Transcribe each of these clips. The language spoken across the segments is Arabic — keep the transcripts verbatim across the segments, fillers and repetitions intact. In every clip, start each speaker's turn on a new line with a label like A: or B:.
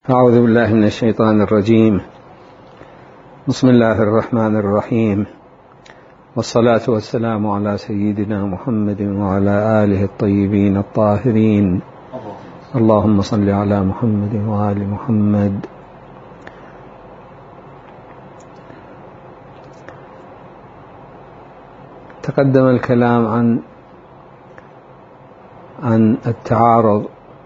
A: أعوذ بالله من الشيطان الرجيم. بسم الله الرحمن الرحيم، والصلاة والسلام على سيدنا محمد وعلى آله الطيبين الطاهرين. اللهم صل على محمد وآل محمد. تقدم الكلام عن عن التعارض،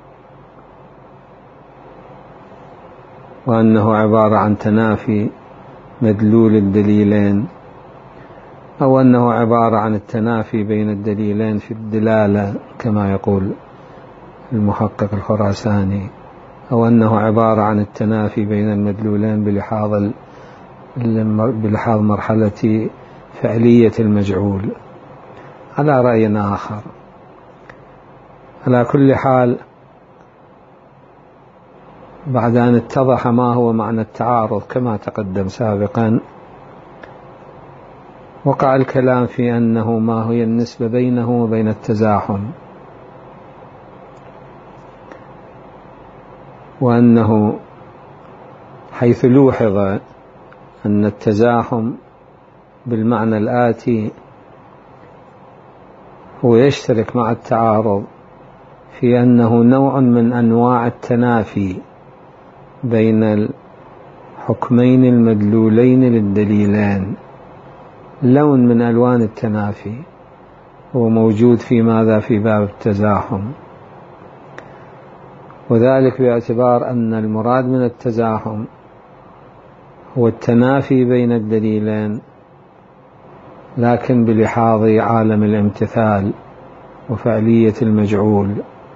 A: وأنه عبارة عن تنافي مدلول الدليلين، أو أنه عبارة عن التنافي بين الدليلين في الدلالة كما يقول المحقق الخراساني، أو أنه عبارة عن التنافي بين المدلولين بلحاظ بلحاظ مرحلة فعلية المجعول على رأي آخر. على كل حال، بعد أن اتضح ما هو معنى التعارض كما تقدم سابقا، وقع الكلام في أنه ما هي النسبة بينه وبين التزاحم، وأنه حيث لوحظ أن التزاحم بالمعنى الآتي هو يشترك مع التعارض في أنه نوع من أنواع التنافي بين الحكمين المدلولين للدليلين، لون من ألوان التنافي هو موجود في ماذا؟ في باب التزاحم، وذلك باعتبار أن المراد من التزاحم هو التنافي بين الدليلين، لكن بلحاظ عالم الامتثال وفعلية المجعول.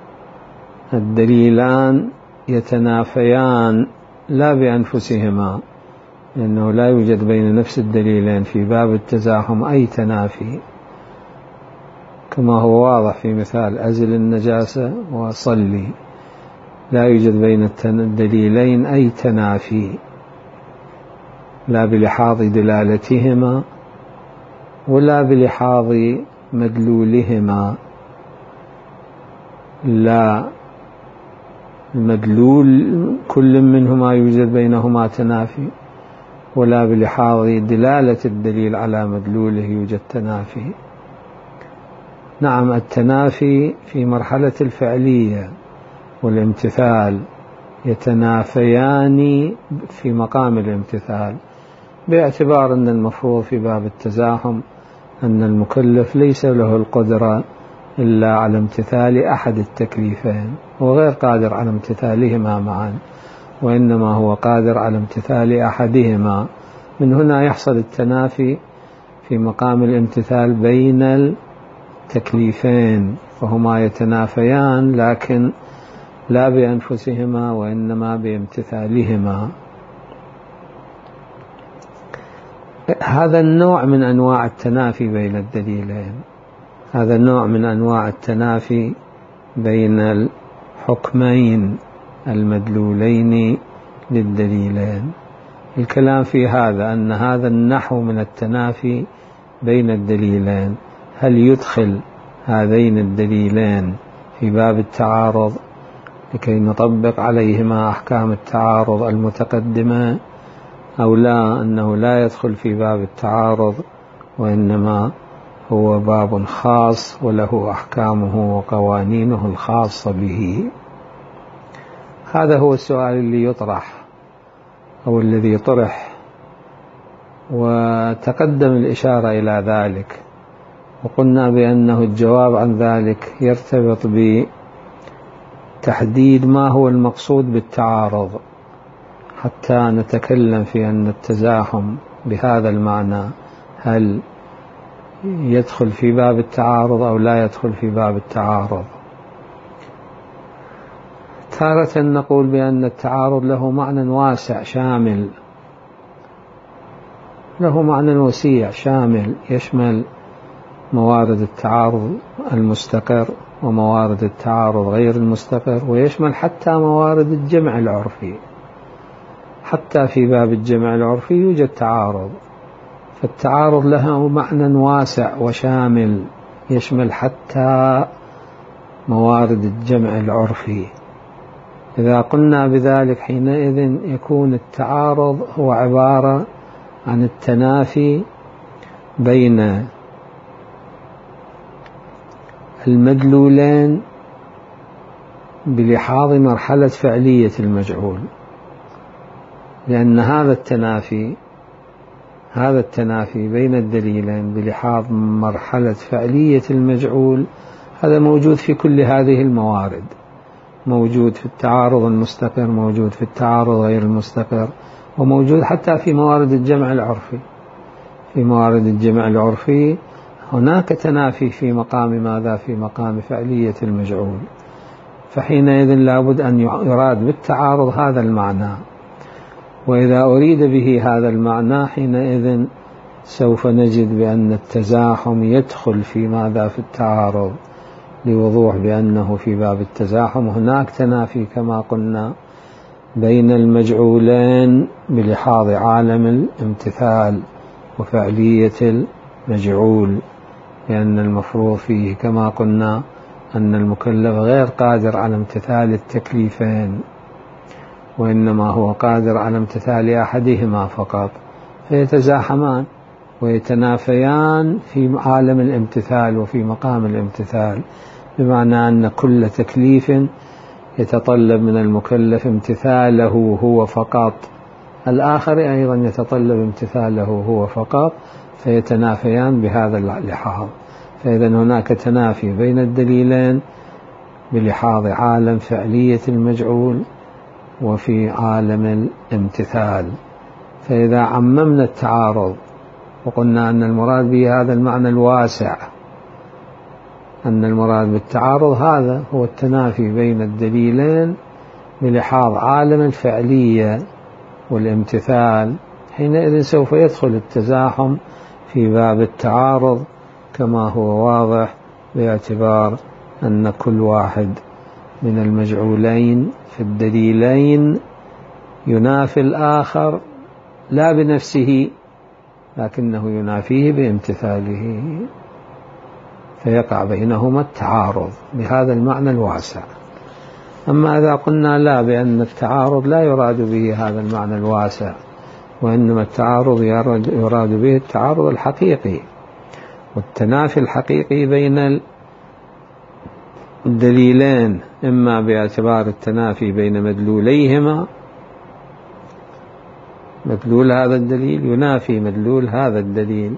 A: الدليلان يتنافيان لا بأنفسهما، لأنه لا يوجد بين نفس الدليلين في باب التزاحم أي تنافي، كما هو واضح في مثال أزل النجاسة وصلي، لا يوجد بين الدليلين أي تنافي، لا بلحاظ دلالتهما ولا بلحاظ مدلولهما، لا المدلول كل منهما يوجد بينهما تنافي، ولا بلحاظ دلالة الدليل على مدلوله يوجد تنافي. نعم، التنافي في مرحلة الفعلية والامتثال يتنافيان في مقام الامتثال، باعتبار أن المفروض في باب التزاحم أن المكلف ليس له القدرة إلا على امتثال أحد التكليفين، وغير قادر على امتثالهما معا، وإنما هو قادر على امتثال أحدهما. من هنا يحصل التنافي في مقام الامتثال بين التكليفين، فهما يتنافيان لكن لا بأنفسهما وإنما بامتثالهما. هذا النوع من أنواع التنافي بين الدليلين، هذا النوع من أنواع التنافي بين الحكمين المدلولين للدليلين. الكلام في هذا أن هذا النحو من التنافي بين الدليلين هل يدخل هذين الدليلين في باب التعارض لكي نطبق عليهما أحكام التعارض المتقدمة، أو لا، أنه لا يدخل في باب التعارض وإنما هو باب خاص وله أحكامه وقوانينه الخاصة به. هذا هو السؤال اللي يطرح أو الذي طرح، وتقدم الإشارة إلى ذلك، وقلنا بأنه الجواب عن ذلك يرتبط بتحديد ما هو المقصود بالتعارض، حتى نتكلم في أن التزاحم بهذا المعنى هل يدخل في باب التعارض أو لا يدخل في باب التعارض. تارة نقول بأن التعارض له معنى واسع شامل، له معنى وسيع شامل يشمل موارد التعارض المستقر وموارد التعارض غير المستقر، ويشمل حتى موارد الجمع العرفي. حتى في باب الجمع العرفي يوجد تعارض، فالتعارض له معنى واسع وشامل يشمل حتى موارد الجمع العرفي، إذا قلنا بذلك حينئذ يكون التعارض هو عبارة عن التنافي بين المدلولين بلحاظ مرحلة فعلية المجعول، لأن هذا التنافي هذا التنافي بين الدليلين بلحاظ مرحلة فعلية المجعول هذا موجود في كل هذه الموارد، موجود في التعارض المستقر، موجود في التعارض غير المستقر، وموجود حتى في موارد الجمع العرفي. في موارد الجمع العرفي هناك تنافي في مقام ماذا؟ في مقام فعلية المجعول، فحينئذ لابد أن يراد بالتعارض هذا المعنى، وإذا أريد به هذا المعنى حينئذ سوف نجد بأن التزاحم يدخل في ماذا؟ في التعارض، لوضوح بأنه في باب التزاحم هناك تنافي كما قلنا بين المجعولين بلحاظ عالم الامتثال وفعلية المجعول، لأن المفروض فيه كما قلنا أن المكلف غير قادر على امتثال التكليفين، وإنما هو قادر على امتثال أحدهما فقط، فيتزاحمان ويتنافيان في عالم الامتثال وفي مقام الامتثال، بمعنى أن كل تكليف يتطلب من المكلف امتثاله هو فقط، الآخر أيضا يتطلب امتثاله هو فقط، فيتنافيان بهذا اللحاظ. فإذا هناك تنافي بين الدليلين بلحاظ عالم فعلية المجعول وفي عالم الامتثال. فإذا عممنا التعارض وقلنا أن المراد به هذا المعنى الواسع، أن المراد بالتعارض هذا هو التنافي بين الدليلين بلحاظ عالم الفعلية والامتثال، حينئذ سوف يدخل التزاحم في باب التعارض كما هو واضح، باعتبار أن كل واحد من المجعولين في الدليلين ينافي الآخر لا بنفسه لكنه ينافيه بامتثاله، فيقع بينهما التعارض بهذا المعنى الواسع. أما إذا قلنا لا، بأن التعارض لا يراد به هذا المعنى الواسع، وإنما التعارض يراد به التعارض الحقيقي والتنافي الحقيقي بين الدليلين، إما باعتبار التنافي بين مدلوليهما، مدلول هذا الدليل ينافي مدلول هذا الدليل،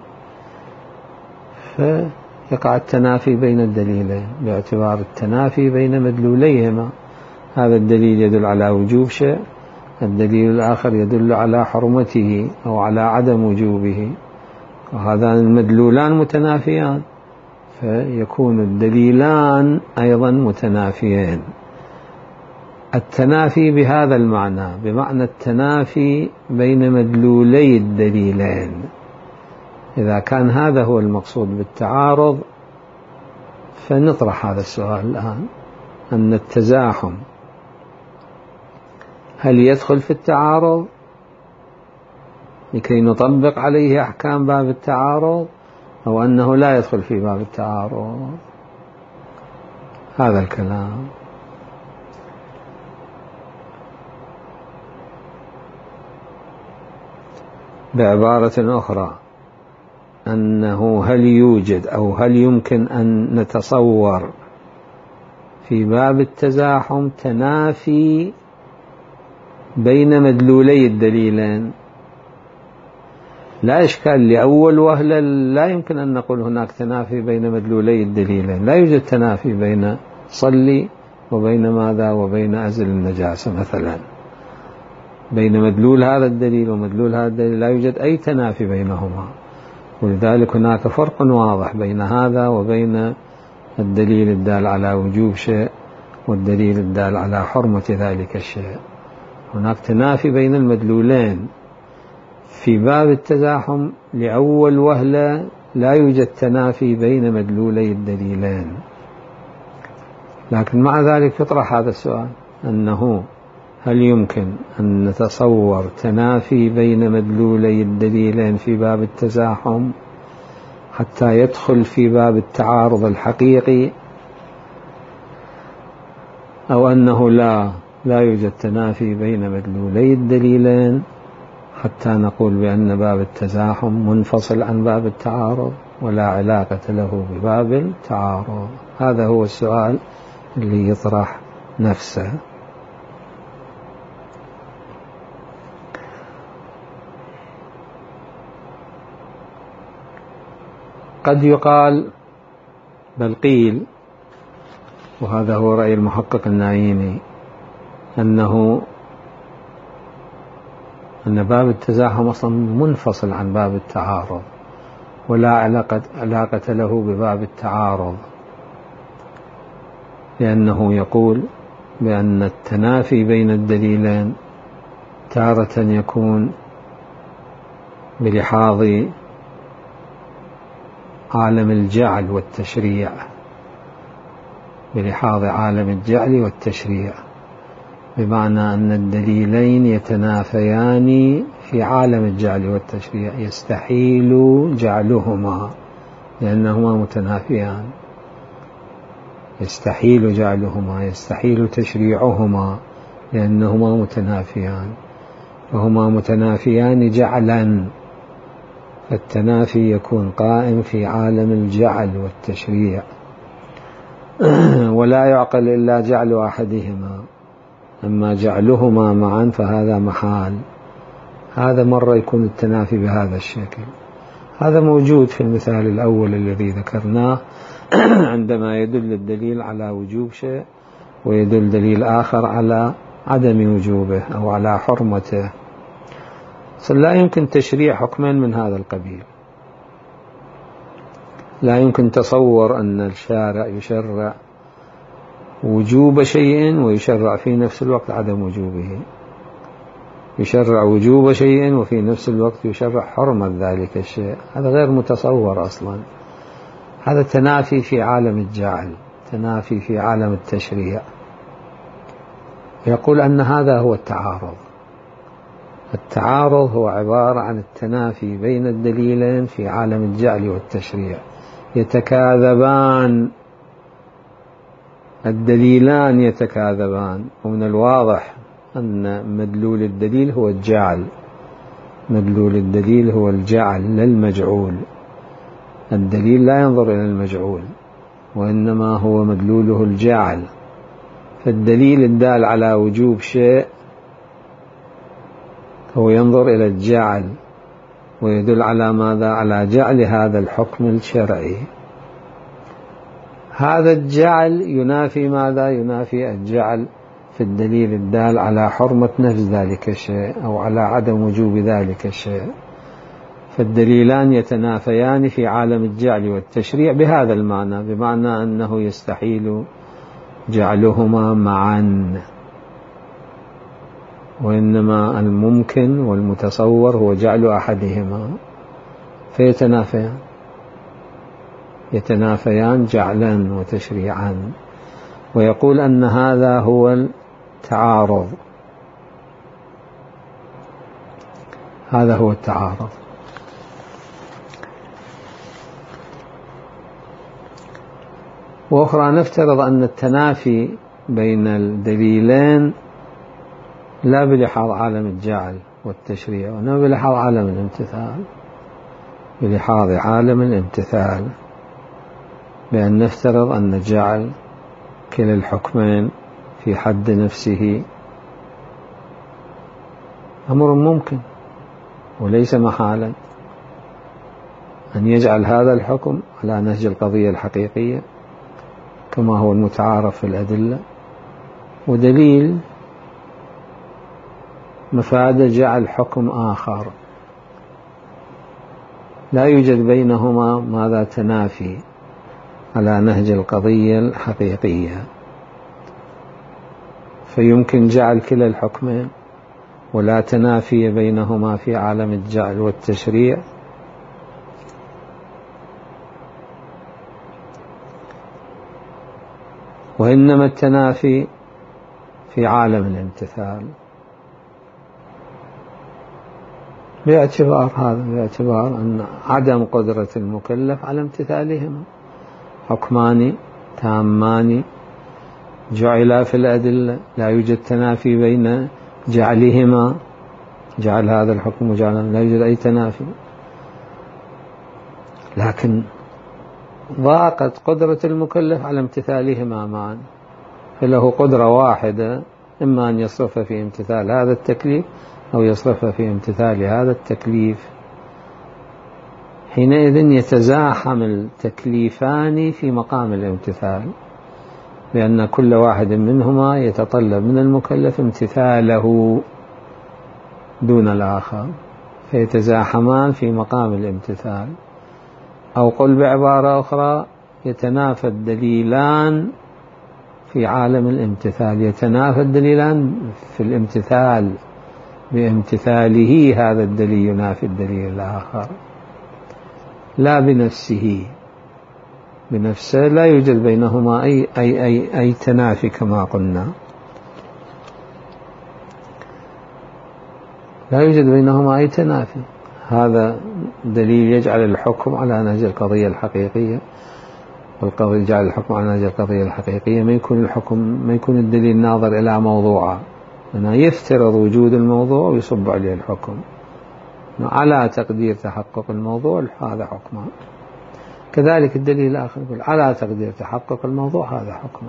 A: فيقع التنافي بين الدليلين باعتبار التنافي بين مدلوليهما، هذا الدليل يدل على وجوب شيء، الدليل الآخر يدل على حرمته أو على عدم وجوبه، وهذان المدلولان متنافيان، فيكون الدليلان أيضا متنافيين. التنافي بهذا المعنى بمعنى التنافي بين مدلولي الدليلين، إذا كان هذا هو المقصود بالتعارض فنطرح هذا السؤال الآن، أن التزاحم هل يدخل في التعارض لكي نطبق عليه أحكام باب التعارض، أو أنه لا يدخل في باب التعارض؟ هذا الكلام. بعبارة أخرى، أنه هل يوجد أو هل يمكن أن نتصور في باب التزاحم تنافي بين مدلولي الدليلين؟ لا إشكال، لأول وهلة لا يمكن أن نقول هناك تنافي بين مدلولي الدليلين، لا يوجد تنافي بين صلي وبين ماذا؟ وبين أزل النجاسة مثلا، بين مدلول هذا الدليل ومدلول هذا الدليل لا يوجد أي تنافي بينهما، ولذلك هناك فرق واضح بين هذا وبين الدليل الدال على وجوب شيء والدليل الدال على حرمة ذلك الشيء. هناك تنافي بين المدلولين في باب التزاحم، لأول وهلة لا يوجد تنافي بين مدلولي الدليلين، لكن مع ذلك يطرح هذا السؤال، أنه هل يمكن أن نتصور تنافي بين مدلولي الدليلين في باب التزاحم حتى يدخل في باب التعارض الحقيقي، أو أنه لا لا يوجد تنافي بين مدلولي الدليلين حتى نقول بأن باب التزاحم منفصل عن باب التعارض ولا علاقة له بباب التعارض. هذا هو السؤال اللي يطرح نفسه. قد يقال بل قيل، وهذا هو رأي المحقق النعيمي، أنه أن باب التزاحم أصلا منفصل عن باب التعارض ولا علاقة, علاقة له بباب التعارض، لأنه يقول بأن التنافي بين الدليلين تارة يكون بلحاظ عالم الجعل والتشريع، بلحاظ عالم الجعل والتشريع، بمعنى أن الدليلين يتنافيان في عالم الجعل والتشريع، يستحيل جعلهما لأنهما متنافيان، يستحيل جعلهما، يستحيل تشريعهما لأنهما متنافيان، وهما متنافيان جعلا، فالتنافي يكون قائم في عالم الجعل والتشريع، ولا يعقل إلا جعل أحدهما، أما جعلهما معا فهذا محال. هذا مرة يكون التنافي بهذا الشكل. هذا موجود في المثال الأول الذي ذكرناه عندما يدل الدليل على وجوب شيء ويدل دليل آخر على عدم وجوبه أو على حرمته. لا يمكن تشريع حكمين من هذا القبيل، لا يمكن تصور أن الشارع يشرع وجوب شيء ويشرع في نفس الوقت عدم وجوبه، يشرع وجوب شيء وفي نفس الوقت يشرع حرمة ذلك الشيء، هذا غير متصور أصلا. هذا تنافي في عالم الجعل، تنافي في عالم التشريع. يقول أن هذا هو التعارض. التعارض هو عبارة عن التنافي بين الدليلين في عالم الجعل والتشريع، يتكاذبان، الدليلان يتكاذبان، ومن الواضح أن مدلول الدليل هو الجعل، مدلول الدليل هو الجعل لا المجعول. الدليل لا ينظر إلى المجعول وإنما هو مدلوله الجعل، فالدليل الدال على وجوب شيء هو ينظر إلى الجعل ويدل على ماذا؟ على جعل هذا الحكم الشرعي. هذا الجعل ينافي ماذا؟ ينافي الجعل في الدليل الدال على حرمة نفس ذلك الشيء أو على عدم وجوب ذلك الشيء، فالدليلان يتنافيان في عالم الجعل والتشريع بهذا المعنى، بمعنى أنه يستحيل جعلهما معا، وإنما الممكن والمتصور هو جعل أحدهما، فيتنافيان، يتنافيان جعلا وتشريعا. ويقول أن هذا هو التعارض، هذا هو التعارض. وأخرى نفترض أن التنافي بين الدليلين لا بلحاظ عالم الجعل والتشريع وإنما بلحاظ عالم الامتثال، بلحاظ عالم الامتثال، بأن نفترض أن جعل كلا الحكمين في حد نفسه أمر ممكن وليس محالا، أن يجعل هذا الحكم على نهج القضية الحقيقية كما هو المتعارف في الأدلة، ودليل مفاد جعل حكم آخر، لا يوجد بينهما ماذا؟ تنافي على نهج القضية الحقيقية، فيمكن جعل كلا الحكمين ولا تنافي بينهما في عالم الجعل والتشريع. وإنما التنافي في عالم الامتثال، باعتبار هذا، باعتبار أن عدم قدرة المكلف على امتثالهما، حكمان تامان جعل في الأدلة، لا يوجد تنافي بين جعلهما، جعل هذا الحكم وجعل، لا يوجد أي تنافي. لكن ضاقت قدرة المكلف على امتثالهما معا، فله قدرة واحدة، إما أن يصرف في امتثال هذا التكليف أو يصرف في امتثال هذا التكليف. حينئذ يتزاحم التكليفان في مقام الامتثال، لأن كل واحد منهما يتطلب من المكلف امتثاله دون الآخر، فيتزاحمان في مقام الامتثال. أو قل بعبارة أخرى، يتنافى الدليلان في عالم الامتثال، يتنافى الدليلان في الامتثال، بامتثاله هذا الدليل ينافي الدليل الآخر، لا بنفسه، بنفسه لا يوجد بينهما أي, أي, أي, أي تنافي كما قلنا، لا يوجد بينهما أي تنافي. هذا دليل يجعل الحكم على نهج القضية الحقيقية، والقضية يجعل الحكم على نهج القضية الحقيقية، ما يكون الحكم ما يكون الدليل ناظر إلى موضوعه، أنه يفترض وجود الموضوع ويصب عليه الحكم على تقدير تحقق الموضوع، هذا حكمه. كذلك الدليل الآخر يقول على تقدير تحقق الموضوع، هذا حكمه.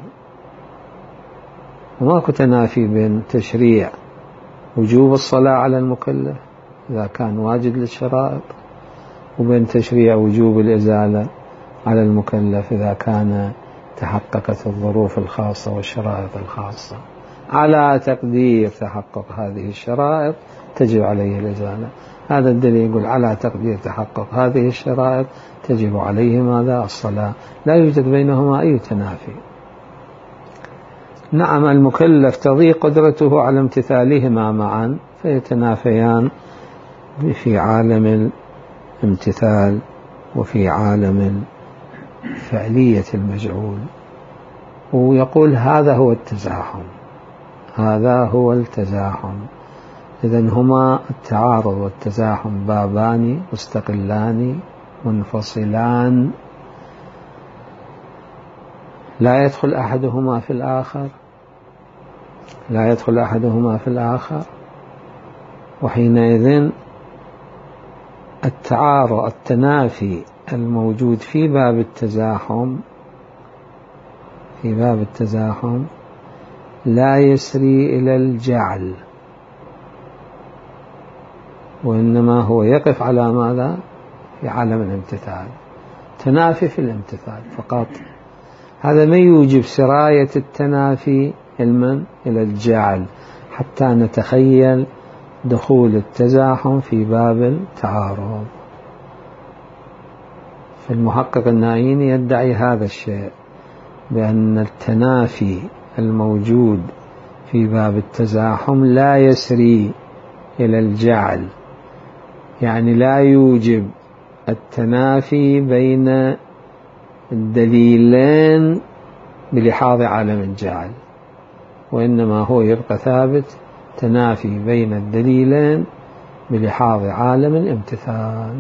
A: وماكو تنافي بين تشريع وجوب الصلاة على المكلف إذا كان واجد للشرائط، وبين تشريع وجوب الإزالة على المكلف إذا كان تحققت الظروف الخاصة والشرائط الخاصة. على تقدير تحقق هذه الشرائط تجب عليه الإزالة، هذا الدليل يقول على تقدير تحقق هذه الشرائط تجب عليه ماذا؟ الصلاة. لا يوجد بينهما أي تنافي. نعم المكلف تضيق قدرته على امتثالهما معا، فيتنافيان في عالم الامتثال وفي عالم فعلية المجعول. ويقول هذا هو التزاحم، هذا هو التزاحم. إذن هما التعارض والتزاحم بابان مستقلان منفصلان، لا يدخل أحدهما في الآخر، لا يدخل أحدهما في الآخر. وحينئذ التعارض التنافي الموجود في باب التزاحم في باب التزاحم لا يسري إلى الجعل، وإنما هو يقف على ماذا؟ في عالم الامتثال، تنافي في الامتثال فقط. هذا ما يوجب سراية التنافي علما إلى الجعل، حتى نتخيل دخول التزاحم في باب التعارض. فالمحقق النائيني يدعي هذا الشيء، بأن التنافي الموجود في باب التزاحم لا يسري إلى الجعل، يعني لا يوجب التنافي بين الدليلين بلحاظ عالم الجعل، وإنما هو يبقى ثابت تنافي بين الدليلين بلحاظ عالم الامتثال.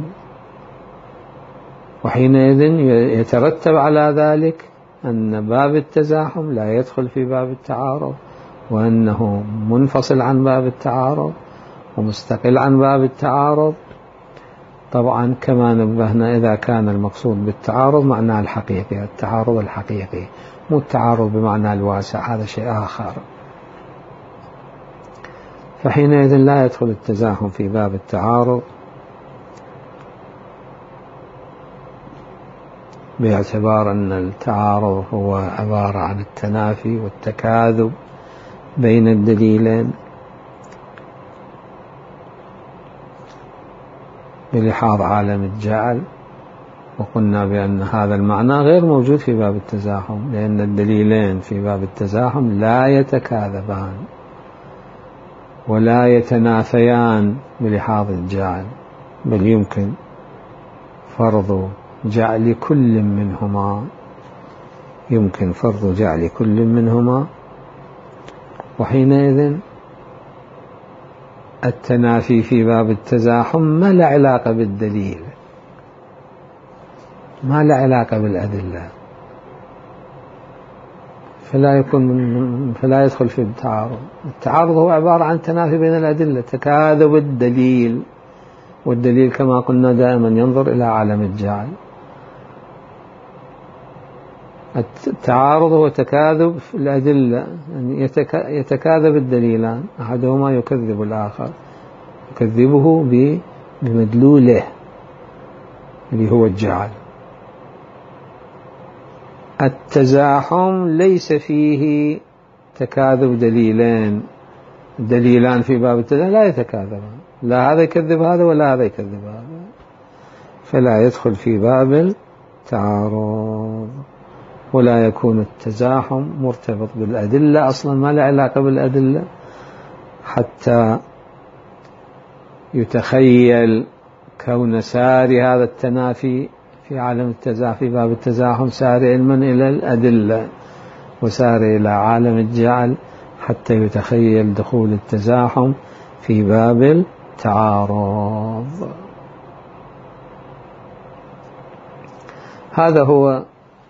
A: وحينئذ يترتب على ذلك أن باب التزاحم لا يدخل في باب التعارض، وأنه منفصل عن باب التعارض ومستقل عن باب التعارض. طبعا كما نبهنا، إذا كان المقصود بالتعارض معناه الحقيقي، التعارض الحقيقي، مو التعارض بمعنى الواسع، هذا شيء آخر. فحينئذ لا يدخل التزاحم في باب التعارض، باعتبار أن التعارض هو عبارة عن التنافي والتكاذب بين الدليلين بلحاظ عالم الجعل. وقلنا بأن هذا المعنى غير موجود في باب التزاحم، لأن الدليلين في باب التزاحم لا يتكاذبان ولا يتنافيان بلحاظ الجعل، بل يمكن فرض جعل كل منهما، يمكن فرض جعل كل منهما. وحينئذ التنافي في باب التزاحم ما له علاقة بالدليل، ما له علاقة بالأدلة، فلا يكون من فلا يدخل في التعارض. التعارض هو عبارة عن تنافي بين الأدلة، تكاذب الدليل، والدليل كما قلنا دائما ينظر إلى عالم الجعل. التعارض هو تكاذب الأدلة، يعني يتكاذب الدليلان، أحدهما يكذب الآخر، يكذبه بمدلوله اللي هو الجعل. التزاحم ليس فيه تكاذب دليلين، دليلان في باب التزاحم لا يتكاذبان، لا هذا يكذب هذا ولا هذا يكذب هذا، فلا يدخل في باب التعارض. ولا يكون التزاحم مرتبط بالأدلة أصلا، ما له علاقة بالأدلة، حتى يتخيل كون ساري هذا التنافي في عالم التزاحم في باب التزاحم ساري علما إلى الأدلة وساري إلى عالم الجعل، حتى يتخيل دخول التزاحم في باب التعارض. هذا هو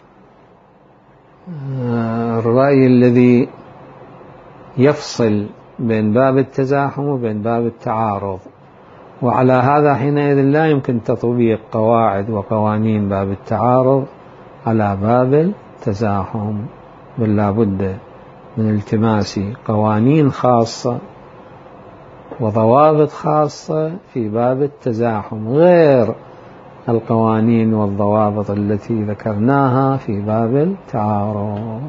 A: الرأي الذي يفصل بين باب التزاحم وبين باب التعارض. وعلى هذا حينئذ لا يمكن تطبيق قواعد وقوانين باب التعارض على باب التزاحم، بل لا بد من التماس قوانين خاصة وضوابط خاصة في باب التزاحم غير القوانين والضوابط التي ذكرناها في باب التعارض.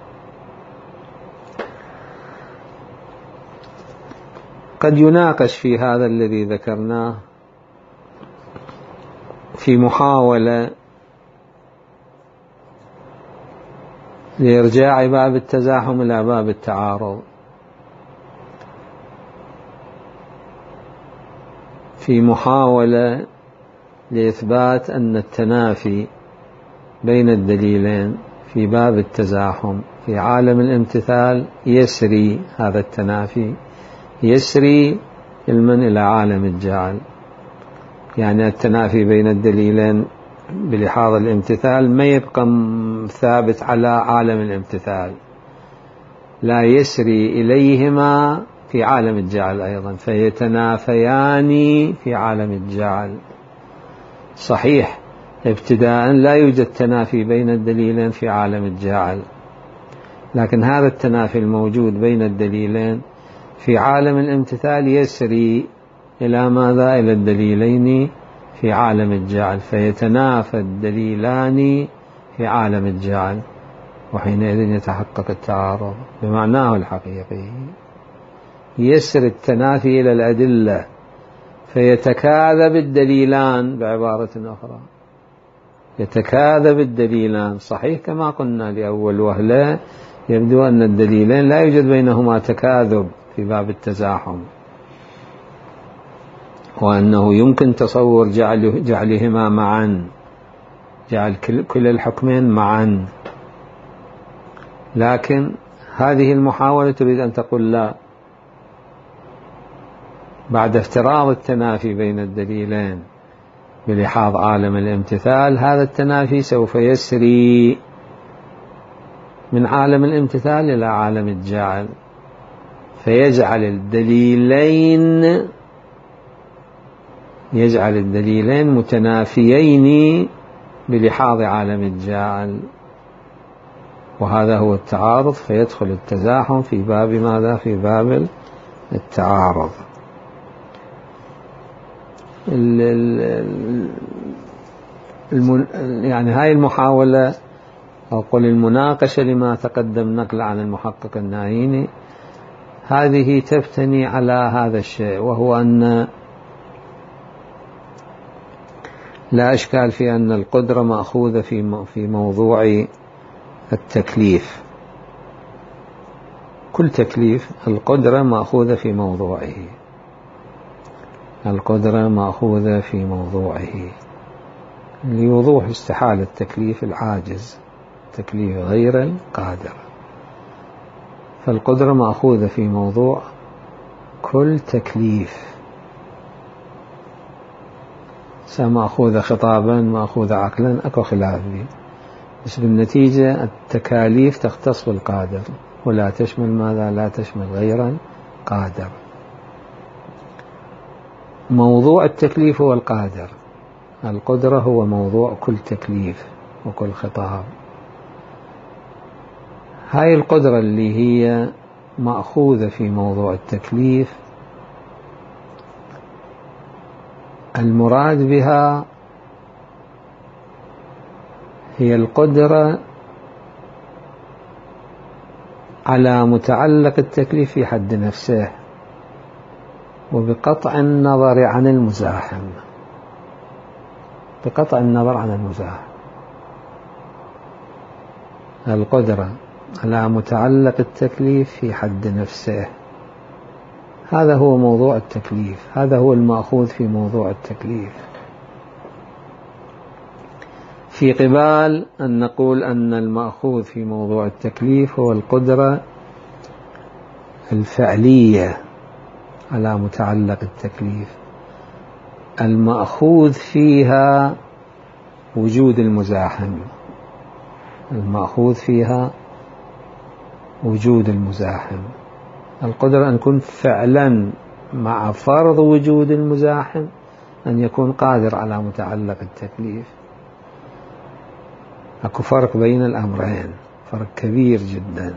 A: قد يناقش في هذا الذي ذكرناه في محاولة لإرجاع باب التزاحم إلى باب التعارض، في محاولة لإثبات أن التنافي بين الدليلين في باب التزاحم في عالم الامتثال يسري، هذا التنافي يسري علما إلى عالم الجعل، يعني التنافي بين الدليلين بلحاظ الامتثال ما يبقى ثابت على عالم الامتثال، لا يسري إليهما في عالم الجعل أيضا، فيتنافيان في عالم الجعل. صحيح ابتداء لا يوجد تنافي بين الدليلين في عالم الجعل، لكن هذا التنافي الموجود بين الدليلين في عالم الامتثال يسري إلى ماذا؟ إلى الدليلين في عالم الجعل، فيتنافى الدليلان في عالم الجعل، وحينئذ يتحقق التعارض بمعناه الحقيقي. يسري التنافي إلى الأدلة فيتكاذب الدليلان، بعبارة أخرى يتكاذب الدليلان. صحيح كما قلنا لأول وهلة يبدو أن الدليلين لا يوجد بينهما تكاذب في باب التزاحم، وأنه يمكن تصور جعل جعلهما معا، جعل كل الحكمين معا، لكن هذه المحاولة تريد أن تقول لا، بعد افتراض التنافي بين الدليلين بلحاظ عالم الامتثال، هذا التنافي سوف يسري من عالم الامتثال إلى عالم الجعل، فيجعل الدليلين يجعل الدليلين متنافيين بلحاظ عالم الجعل، وهذا هو التعارض، فيدخل التزاحم في باب ماذا؟ في باب التعارض. يعني هاي المحاولة أو قل المناقشة لما تقدم نقل عن المحقق النايني، هذه تفتني على هذا الشيء، وهو أن لا إشكال في أن القدرة مأخوذة في في موضوع التكليف، كل تكليف القدرة مأخوذة في موضوعه، القدرة مأخوذة في موضوعه لوضوح استحالة التكليف العاجز، تكليف غير القادر، فالقدرة مأخوذة في موضوع كل تكليف، سواء مأخوذة خطابا مأخوذة عقلا أكو خلاف به، بس بالنتيجة التكاليف تختص بالقادر ولا تشمل ماذا؟ لا تشمل غير قادر. موضوع التكليف هو القادر، القدرة هو موضوع كل تكليف وكل خطاب. هاي القدرة اللي هي مأخوذة في موضوع التكليف المراد بها هي القدرة على متعلق التكليف في حد نفسه وبقطع النظر عن المزاحم، بقطع النظر عن المزاحم. القدرة على متعلق التكليف في حد نفسه، هذا هو موضوع التكليف، هذا هو المأخوذ في موضوع التكليف، في قبال أن نقول أن المأخوذ في موضوع التكليف هو القدرة الفعلية على متعلق التكليف المأخوذ فيها وجود المزاحم، المأخوذ فيها وجود المزاحم. القدرة أن يكون فعلا مع فرض وجود المزاحم أن يكون قادر على متعلق التكليف. أكو فرق بين الأمرين، فرق كبير جدا.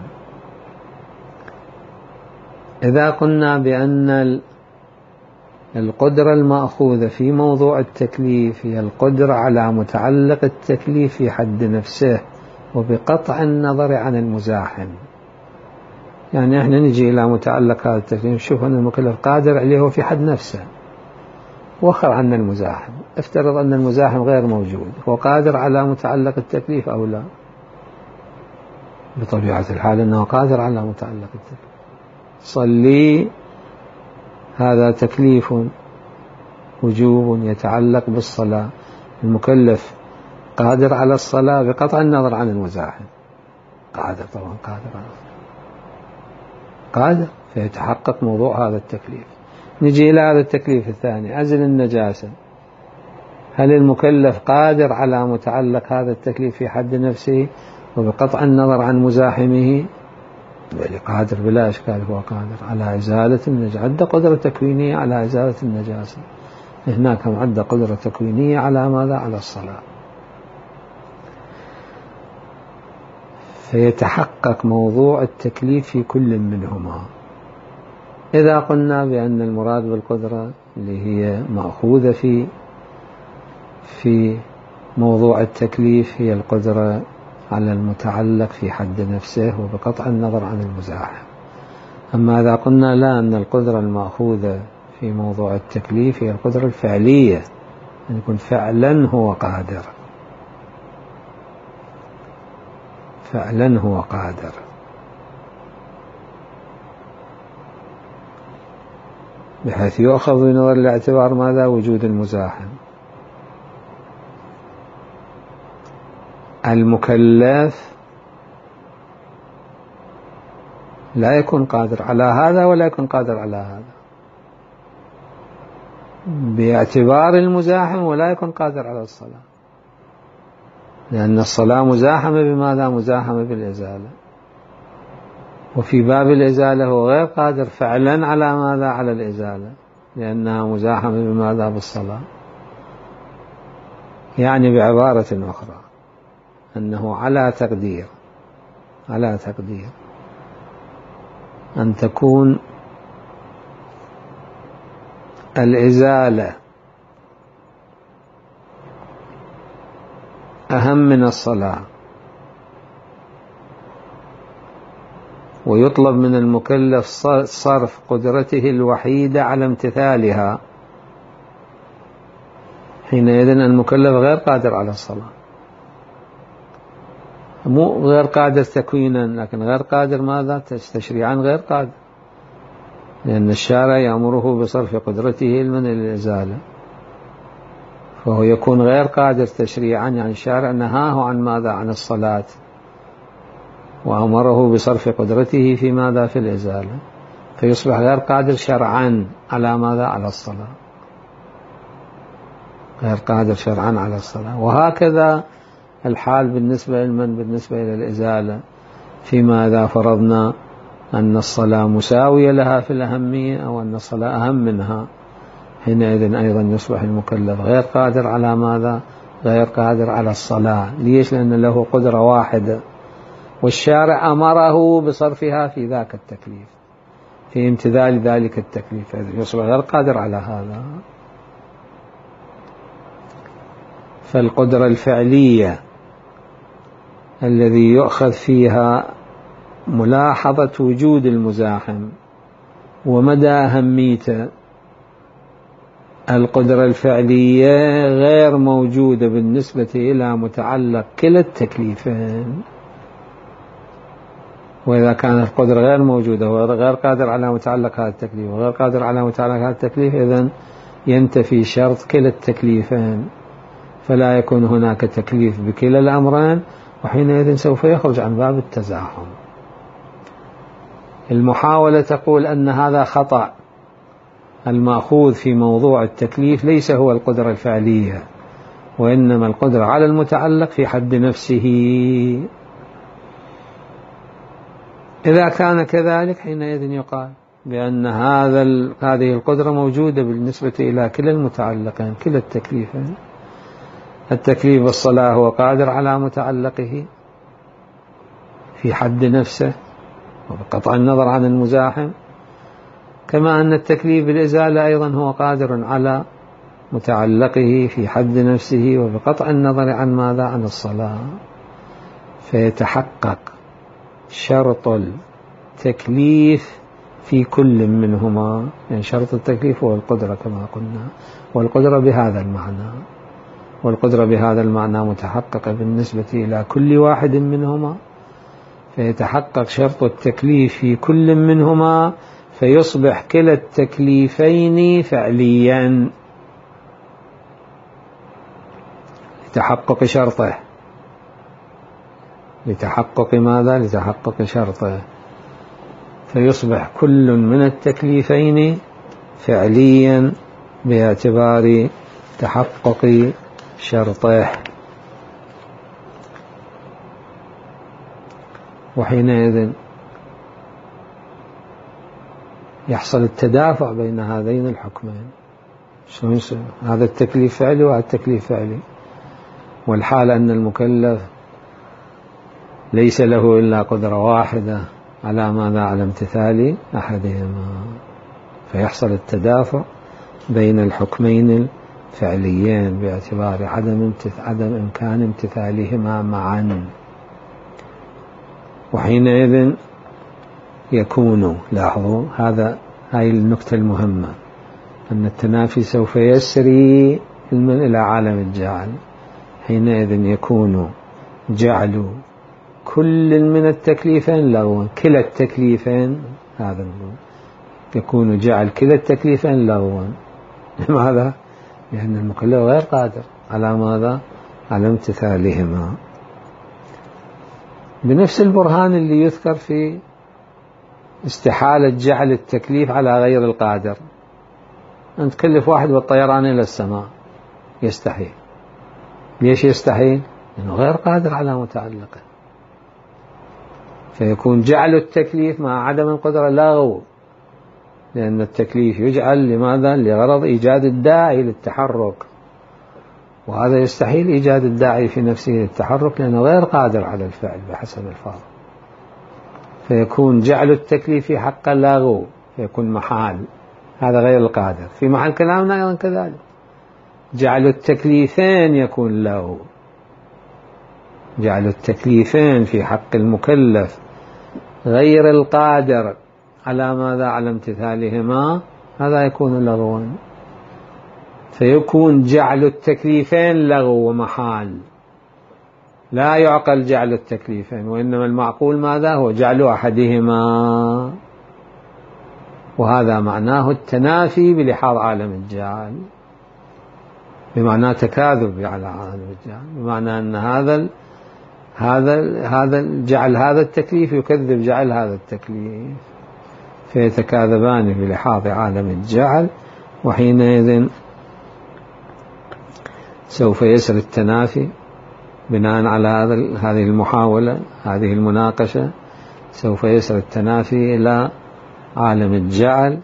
A: إذا قلنا بأن القدرة المأخوذة في موضوع التكليف هي القدرة على متعلق التكليف في حد نفسه وبقطع النظر عن المزاحم، يعني احنا نجي إلى متعلق هذا التكليف نشوف أن المكلف قادر عليه هو في حد نفسه وخر عن المزاحم. افترض أن المزاحم غير موجود، هو قادر على متعلق التكليف أو لا؟ بطبيعة الحال أنه قادر على متعلق التكليف. صلي هذا تكليف وجوب يتعلق بالصلاة، المكلف قادر على الصلاة بقطع النظر عن المزاحم، قادر طبعا، قادر على الصلاة، قادر، فيتحقق موضوع هذا التكليف. نجي إلى هذا التكليف الثاني، أزل النجاسة، هل المكلف قادر على متعلق هذا التكليف في حد نفسه وبقطع النظر عن مزاحمه؟ بل قادر بلا إشكال، هو قادر على إزالة النجاسة، عنده قدرة تكوينية على إزالة النجاسة، هناك عنده قدرة تكوينية على ماذا؟ على الصلاة. فيتحقق موضوع التكليف في كل منهما. إذا قلنا بأن المراد بالقدرة اللي هي مأخوذة في في موضوع التكليف هي القدرة على المتعلق في حد نفسه وبقطع النظر عن المزاحم. أما إذا قلنا لا، أن القدرة المأخوذة في موضوع التكليف هي القدرة الفعلية، أن يكون فعلا هو قادر، فعلا هو قادر. بحيث يؤخذ بنظر الاعتبار ماذا؟ وجود المزاحم. المكلف لا يكون قادر على هذا ولا يكون قادر على هذا باعتبار المزاحم، ولا يكون قادر على الصلاة، لأن الصلاة مزاحمة بماذا؟ مزاحمة بالإزالة، وفي باب الإزالة هو غير قادر فعلا على ماذا؟ على الإزالة، لأنها مزاحمة بماذا؟ بالصلاة. يعني بعبارة أخرى أنه على تقدير على تقدير أن تكون الإزالة أهم من الصلاة، ويطلب من المكلف صرف قدرته الوحيدة على امتثالها، حينئذ المكلف غير قادر على الصلاة، مو غير قادر تكوينا لكن غير قادر ماذا؟ تشريعا غير قادر، لأن الشارع يأمره بصرف قدرته من الإزالة، فهو يكون غير قادر تشريعا، يعني الشارع نهاه عن ماذا؟ عن الصلاة، وأمره بصرف قدرته في ماذا؟ في الإزالة، فيصبح غير قادر شرعا على ماذا؟ على الصلاة، غير قادر شرعا على الصلاة. وهكذا الحال بالنسبة لمن؟ بالنسبة إلى الإزالة. فيما إذا فرضنا أن الصلاة مساوية لها في الأهمية أو أن الصلاة أهم منها، حينئذ أيضا يصبح المكلف غير قادر على ماذا؟ غير قادر على الصلاة. ليش؟ لأن له قدرة واحدة والشارع أمره بصرفها في ذاك التكليف، في امتثال ذلك التكليف، يصبح غير قادر على هذا. فالقدرة الفعلية الذي يؤخذ فيها ملاحظة وجود المزاحم ومدى أهميته، القدرة الفعلية غير موجودة بالنسبة إلى متعلق كلا التكليفين. وإذا كانت القدرة غير موجودة وغير قادر على متعلق هذا التكليف وغير قادر على متعلق هذا التكليف، إذن ينتفي شرط كلا التكليفين، فلا يكون هناك تكليف بكلا الأمرين، وحينئذ سوف يخرج عن باب التزاحم. المحاولة تقول أن هذا خطأ، المأخوذ في موضوع التكليف ليس هو القدرة الفعلية، وإنما القدرة على المتعلق في حد نفسه. إذا كان كذلك حينئذ يقال بأن هذا هذه القدرة موجودة بالنسبة إلى كلا المتعلقين كلا التكليفين. التكليف بالصلاة هو قادر على متعلقه في حد نفسه وبقطع النظر عن المزاحم، كما أن التكليف بالإزالة أيضا هو قادر على متعلقه في حد نفسه وبقطع النظر عن ماذا؟ عن الصلاة. فيتحقق شرط التكليف في كل منهما، يعني شرط التكليف هو القدرة كما قلنا، والقدرة بهذا المعنى، والقدرة بهذا المعنى متحققة بالنسبة إلى كل واحد منهما، فيتحقق شرط التكليف في كل منهما، فيصبح كلا التكليفين فعليا لتحقق شرطه. لتحقق ماذا؟ لتحقق شرطه، فيصبح كل من التكليفين فعليا باعتبار تحقق شرطه. وحينئذ يحصل التدافع بين هذين الحكمين. شلون يصير؟ هذا التكليف فعلي وهذا التكليف فعلي، والحال أن المكلف ليس له إلا قدرة واحدة على ماذا؟ على امتثال أحدهما، فيحصل التدافع بين الحكمين الفعليين باعتبار عدم عدم إمكان امتثالهما معا. وحينئذ يكون، لاحظوا هذا هاي النقطة المهمة، أن التنافي سوف يسري من إلى عالم الجعل. حينئذ يكون جعل كل من التكليفين لغوا، كلا التكليفين، هذا يكون جعل كلا التكليفين لغوا. لماذا؟ لأن المكلف غير قادر على ماذا؟ على امتثالهما. بنفس البرهان اللي يذكر في استحالة جعل التكليف على غير القادر. أن تكلف واحد بالطيران إلى السماء، يستحيل. ليش يستحيل؟ لأنه غير قادر على متعلقه، فيكون جعل التكليف مع عدم القدرة لغو، لأن التكليف يجعل لماذا؟ لغرض إيجاد الداعي للتحرك، وهذا يستحيل إيجاد الداعي في نفسه للتحرك لأنه غير قادر على الفعل بحسب الفاظ. فيكون جعل التكليف حق لغو، فيكون محال، هذا غير القادر. في محل كلامنا أيضا كذلك، جعل التكليفين يكون لغو، جعل التكليفين في حق المكلف غير القادر على ماذا؟ على امتثالهما، هذا يكون لغوا. فيكون جعل التكليفين لغو ومحال، لا يعقل جعل التكليفين، وإنما المعقول ماذا؟ هو جعل أحدهما، وهذا معناه التنافي بلحاظ عالم الجعل، بمعنى تكاذب على عالم الجعل، بمعنى أن هذا هذا هذا جعل هذا التكليف يكذب جعل هذا التكليف، فيتكاذبان بلحاظ عالم الجعل. وحينئذ سوف يسر التنافي بناء على هذه المحاولة هذه المناقشة سوف يسر التنافي إلى عالم الجعل،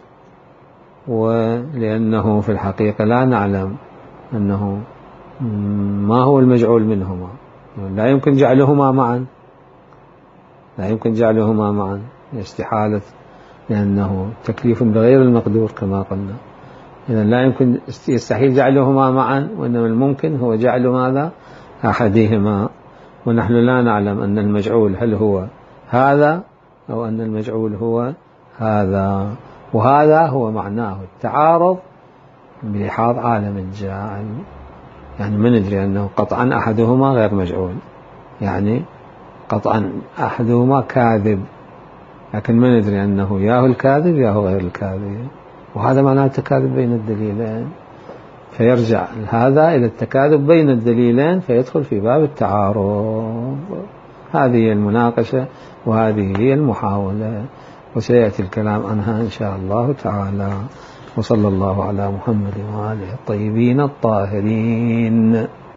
A: ولأنه في الحقيقة لا نعلم أنه ما هو المجعول منهما، لا يمكن جعلهما معا لا يمكن جعلهما معا استحالة، لأنه تكليف بغير المقدور كما قلنا. إذن لا يمكن يستحيل جعلهما معا، وإنما الممكن هو جعل ماذا أحدهما، ونحن لا نعلم أن المجعول هل هو هذا أو أن المجعول هو هذا، وهذا هو معناه التعارض بلحاظ عالم الجاعل. يعني ما ندري أنه قطعا أحدهما غير مجعول، يعني قطعا أحدهما كاذب، لكن ما ندري أنه ياهو الكاذب ياهو غير الكاذب، وهذا معناه التكاذب بين الدليلين، فيرجع هذا إلى التكاذب بين الدليلين فيدخل في باب التعارض. هذه هي المناقشة وهذه هي المحاولة، وسيأتي الكلام عنها إن شاء الله تعالى. وصلى الله على محمد وآله الطيبين الطاهرين.